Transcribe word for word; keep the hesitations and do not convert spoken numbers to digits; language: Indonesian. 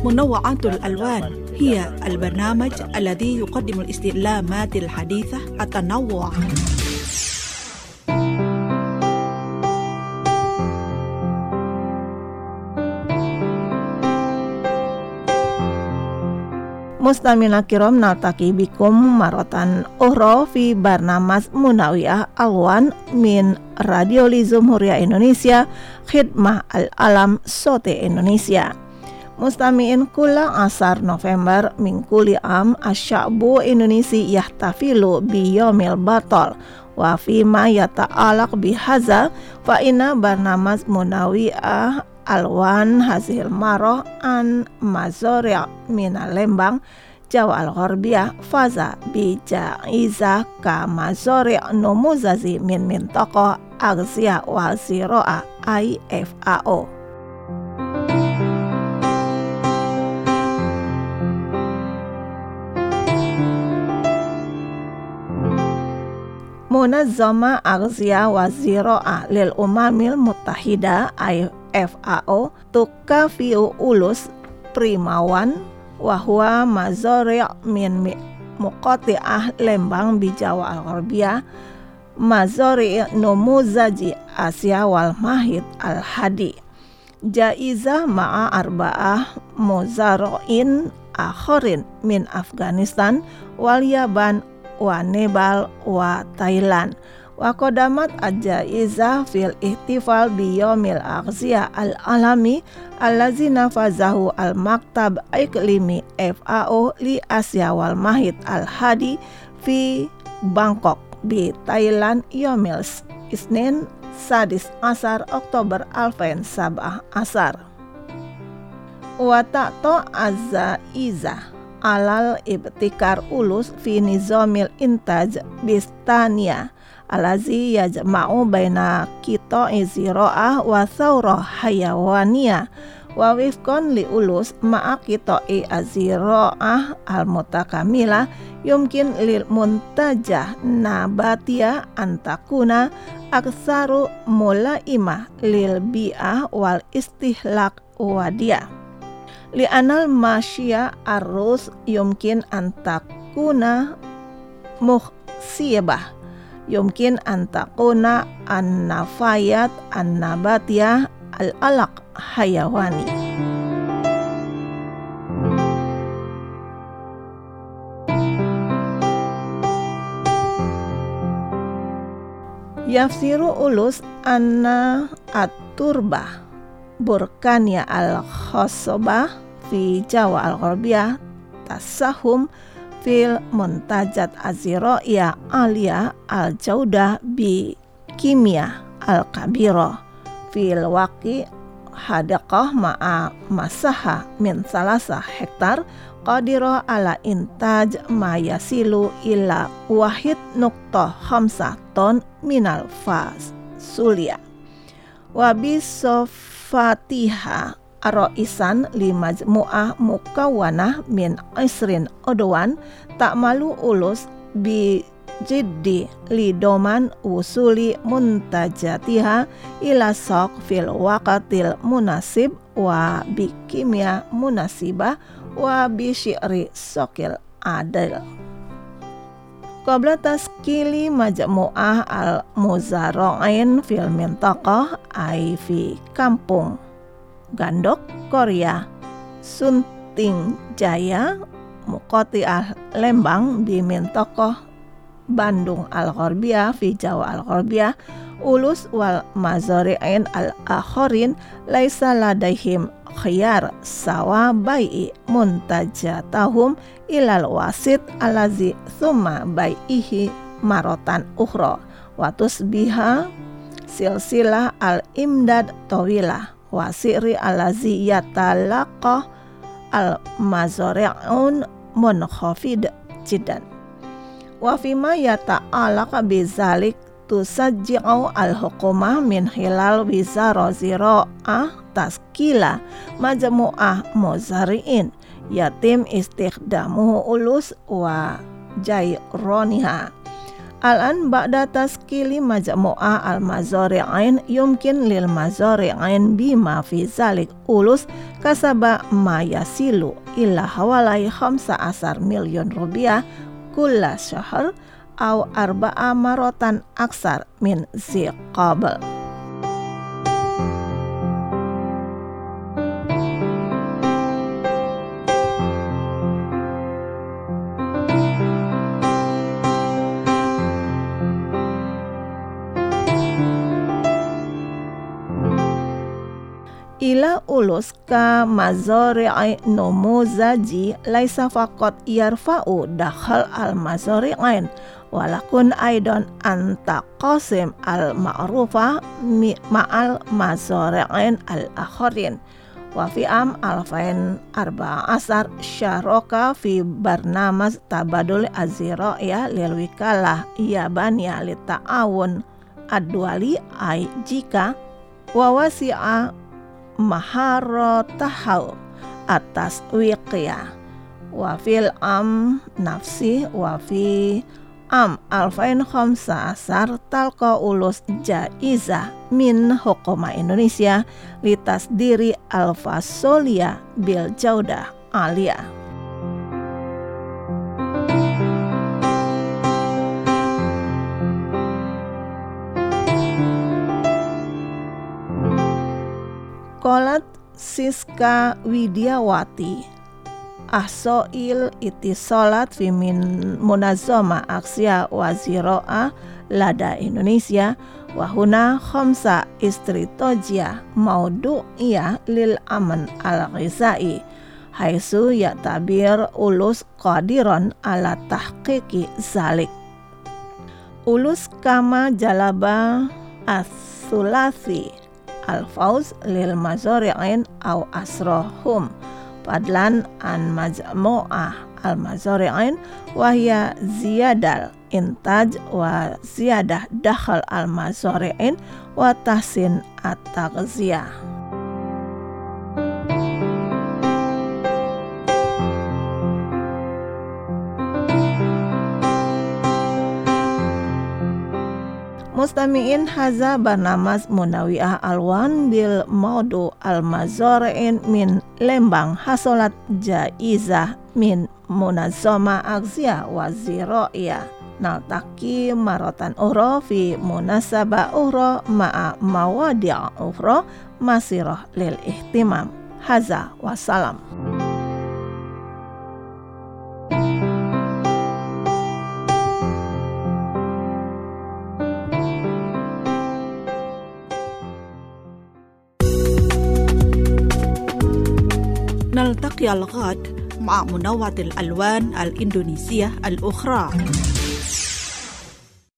منوعات الألوان هي البرنامج الذي يقدم الاستعلامات الحديثة التنوع. Mustamina kiram naltaki bikum marotan ukhra fi barnamas munawiyah alwan min Radio Jumhuriyah Indonesia Khidmah Al-Alam Sote Indonesia. Mustamiin kula asar November min kulli am asy'abu Indonesia yahtafilu bi yaumil batal wa fi ma yata'alaq bi hadza fa inna barnamas munawiyah alwan hasil maroh an mazori' min Lembang Jawa Al-Gharbiyah faza bi jaiza ka mazori' numuzazi min mintaqah Aghziyah wa Ziro'ah I F A O. Munazzama Aghziyah wa Ziro'ah lil Umamil Muttahida I F A O tukafiu ulus primawan wa huwa mazori' min muqati'ah Lembang bi Jawa Al-Gharbiyah mazori' numuzaji Asia wal Mahid Al-Hadi jaizah ma'a arba'ah muzara'in akharin min Afghanistan wal Yaban wa Nepal wa Thailand wa qadamat al-jaizah fil ihtifal bi yaumil Aghziyah al-alami allazi nafazahu al-maktab iklimi F A O li Asia wal Mahid al-Hadi fi Bangkok bi Thailand yaumil Isnin sadis asar Oktober alfain sabah asar wa ta'to azza-izah alal ibtikar ulus fi nizamil intaj bistania alazi yajma'u baina qita'i ziro'ah wa thawrah hayawaniyah wa wifqan li ulus ma'a qita'i aziro'ah al-mutakamilah yumkin lil muntajah nabatiyah antakuna aksaru mulaimah lil bi'ah wal istihlak wadiyah li anal masya arus yumkin antakuna muhsibah yumkin antakuna an-nafayat an-nabatiyah al-alaq hayawani. Yafsiru ulus anna at-turbah burkanya al-khosobah fi Jawa Al-Gharbiyah tasahum fil muntajat azira'iyah aliyah al-jaudah bi kimia al-kabira fil waqi hadaqah ma'a masaha min salasa hektar qadira ala intaj ma yasilu ila wahid nukta khamsah ton minal fas sulia wa bisofatiha Ar-Ra'isan li majmu'ah mukawanah min isrin udwan ta'malu ulus bi jiddi li doman usuli muntajatiha ila saq fil waqatil munasib wa bi kimia munasibah wa bi syi'ri saqil adil. Qabla taskili majmu'ah al-muzara'in fil mintaqah ay fi kampung Gandok, Korea, Sunting Jaya, Muqati'ah Lembang di Mintokoh Bandung Al-Gharbiyah fi Jawa Al-Gharbiyah ulus wal mazari'in al-akharin laisa ladaihim khiyar sawa bai'i muntajatahum ilal wasit alazi thumma bai'ihi marotan ukhra wa tusbiha silsilah al-imdad tawilah wasiri alazi yatalaqah al-mazari'un munkhafid jiddan wa fima yata'alaqa bizalik tusajji'u al-hukumah min hilal wizara zira'ah taskila majmu'ah muzari'in yatim istikhdamuhu ulus wa jayroniha Al-an ba'da taskili majmu'a al-mazari'ain yumkin lil mazari'ain bima fi zalik ulus kasaba ma yasilu illa hawalai khamsa asar milyon rupiah kulla syahr aw arba'a marotan aksar min zi qabl. Ila ulus ka mazari'i numuzaji laisa faqat yarfa'u dakhal al-mazari'ain walakun aidan anta qasim al-ma'rufa ma'al mazari'ain al-akharin wa fi am alfain arba asar syaraka fi barnamaj tabadul azira'iyah lil wikalah yabaniya li ta'awun ad-duali ay jika wa wasi'a maharatahu atas wiqiyah wa fil am nafsi wa fi am alfain khamsa asar talqa ulus jaizah min hukuma Indonesia litas diri al-fasolia bil jaudah aliyah. Qolat Siska Widiawati Ahsoil itisolat fi min munazama aksya waziro'a lada Indonesia wahuna khamsa istritojia maudu'iyah lil aman al-ghizai haisu ya'tabir ulus qadiron ala tahqiqi zalik. Ulus kama jalaba as-sulasi al-fauz lil mazari'in aw asrohum padlan an majmu'ah al-mazari'in wahya ziyadal intaj wa ziyadah dakhal al-mazari'in wa tahsin at-taghziyah. Mustami'in haza barnamaj Munawiyah Alwan bil maudu al-mazari'in min Lembang hasolat jaizah min munazama aksya wa zira'iyah naltaki marotan ukhra fi munasabah ukhra ma'a mawadi' ukhra masirah lil ihtimam. Haza wassalam. نلتقي الغد مع منوعة الألوان الإندونيسية الأخرى.